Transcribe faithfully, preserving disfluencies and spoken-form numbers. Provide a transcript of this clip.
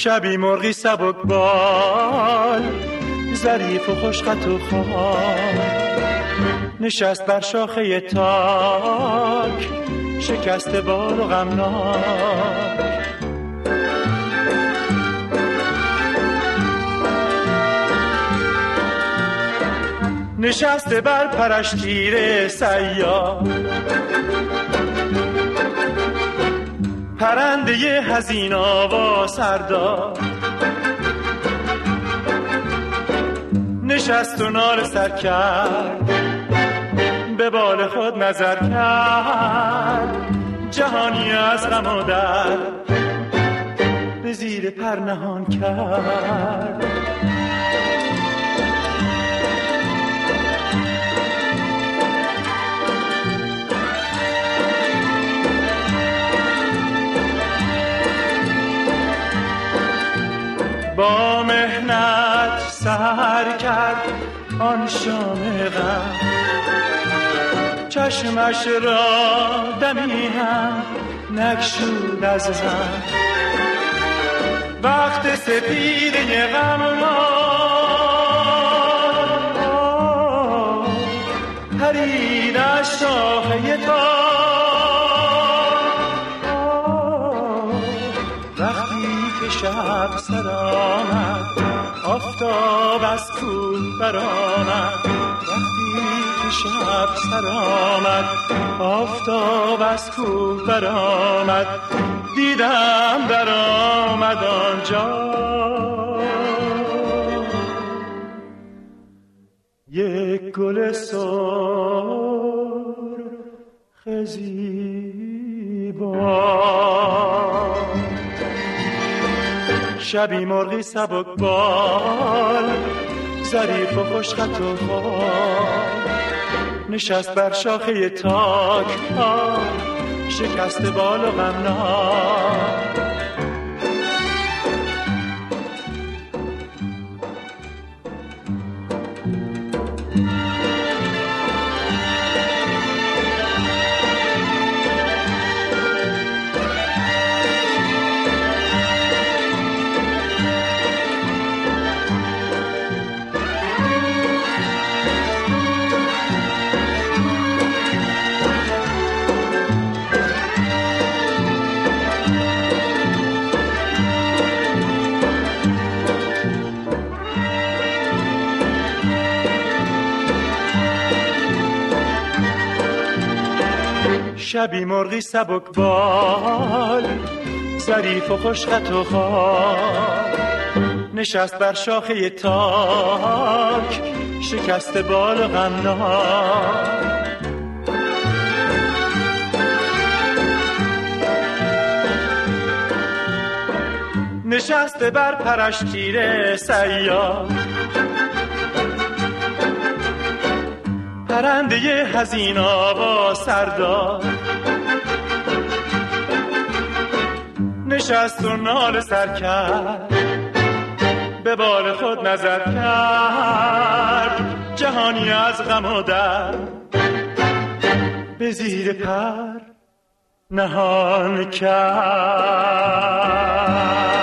شبی مرغی سبک بال ظریف و خوشخط و خال نشست بر شاخه تاک شکست بال و غمناک. نشسته بر پرش تیر سیاد پرنده ی حزین آوا سردار نشست و ناله سر کرد به بال خود نظر کرد جهانی از غم و درد به زیر پر نهان کرد. با مهنت سحر کرد آن شام غم چشمش را دمی هم نگشود از غم. وقت سپیده غم پرید از شاخه تا شب سر آمد آفتاب از کوه برآمد. وقتی که شب سر آمد آفتاب از کوه برآمد دیدم در آمد آنجا یک گل سرخ زیبا. شبی مرغی سبک بال ظریف و خوشخط و خال نشست بر شاخه تاک شکست بال و غمناک. شبی مرغی سبک بال ظریف و خوشخط و خال نشست بر شاخه تاک شکست بال و غمناک. نشسته بر پرش تیر صیاد پرنده ی حزین آوا سردار نشست و ناله سر کرد به بال خود نظر کرد جهانی از غم و درد به زیر پر نهان کرد.